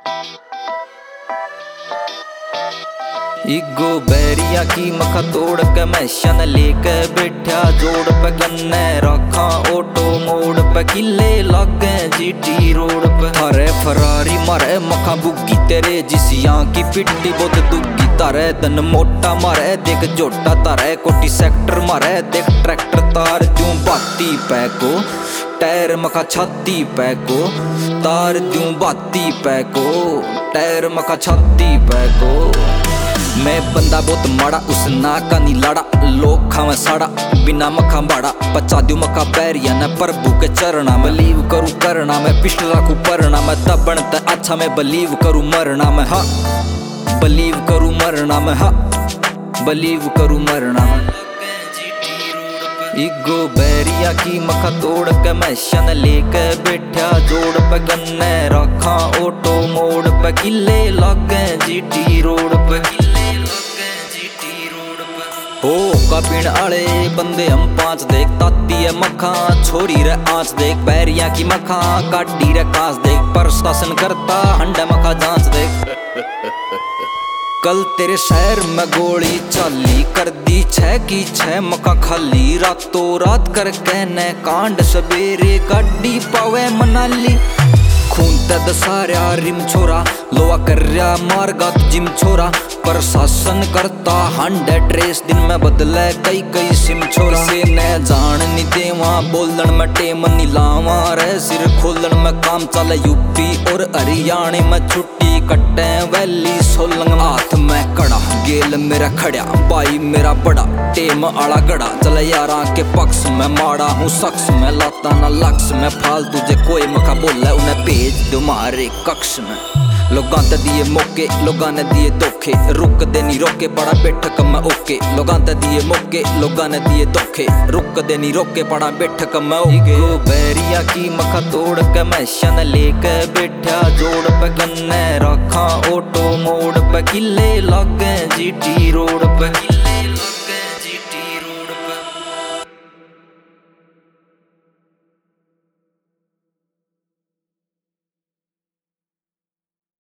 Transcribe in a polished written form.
इगो बैरिया की मखा तोड़ के मैं शन लेके बैठा जोड़ पे गन्ने रखा ऑटो मोड़ पे किले लागे जीटी रोड पे थारे फरारी मारे मखा बुग्गी तेरे जिसियां की पिट्टी बहुत दुग्गी तारे दन मोटा मारे देख जोटा तारे कोटी सेक्टर मारे देख ट्रैक्टर तार दूं बाती पैको टायर मखा छाती पैको तार दूं बाती पैको टायर मखा छाती पैको। मैं बंदा बहुत माड़ा उस ना का नी लाड़ा लोग खावे साड़ा बिना मखा बाड़ा पचा दू मखा पैरिया न प्रभु के चरणा में लीव करूँ करना मैं पिछले रखू परना मैं तब बनता अच्छा मैं बलीव करूँ मरना मैं हाँ बलीव करूँ मरना मैं हाँ बलीव करूँ मरना मैं। इगो बैरिया की मखा तोड़ के मैं शन लेके बैठा जोड़ पे गन्ने रखा ऑटो मोड़ पे किले लागे जीटी रोड पे हो का पीण आले बंदे हम पांच देख ताती है मखा छोरी रे आंच देख बैरिया की मखा काटी रे कांच देख प्रशासन करता हंडा मखा जांच देख। कल तेरे शहर में गोली चाली कर दी 6 की 6 मखा खाली रातों रात कर कहने कांड सवेरे गाड़ी पावे मनाली खून तद सारा रिम छोरा लोआ कर रहा मारगा जिम छोरा प्रशासन करता 100 रेस दिन में बदले कई कई सिम छोरा से न जान नी देवा बोलन में टेम नी लावा रे सिर खोलन में काम चले यूपी और हरियाणा में छुट्टी कट्टे वैली सोलंग हाथ में कड़ा गेल मेरा खड़ा भाई मेरा बड़ा टेम आला गड़ा चले यारा के पक्ष में माड़ा हूँ शख्स में लाता ना लक्ष्य में फालतू जे कोई मखा बोले उन्हें भेज दो मारे कक्ष में। लोगां ते दिए मौके लोगां ने दिए धोखे रुक दे नी रोके पड़ा बैठक में ओके लोगां ते दिए मौके लोगां ने दिए धोखे रुक दे नी रोके पड़ा बैठक में ओके। बैरिया की मखा तोड़ के मैं शन लेके बैठा जोड़ पे गन्ने रखा ऑटो मोड़ पे किले लागे जीटी रोड पे।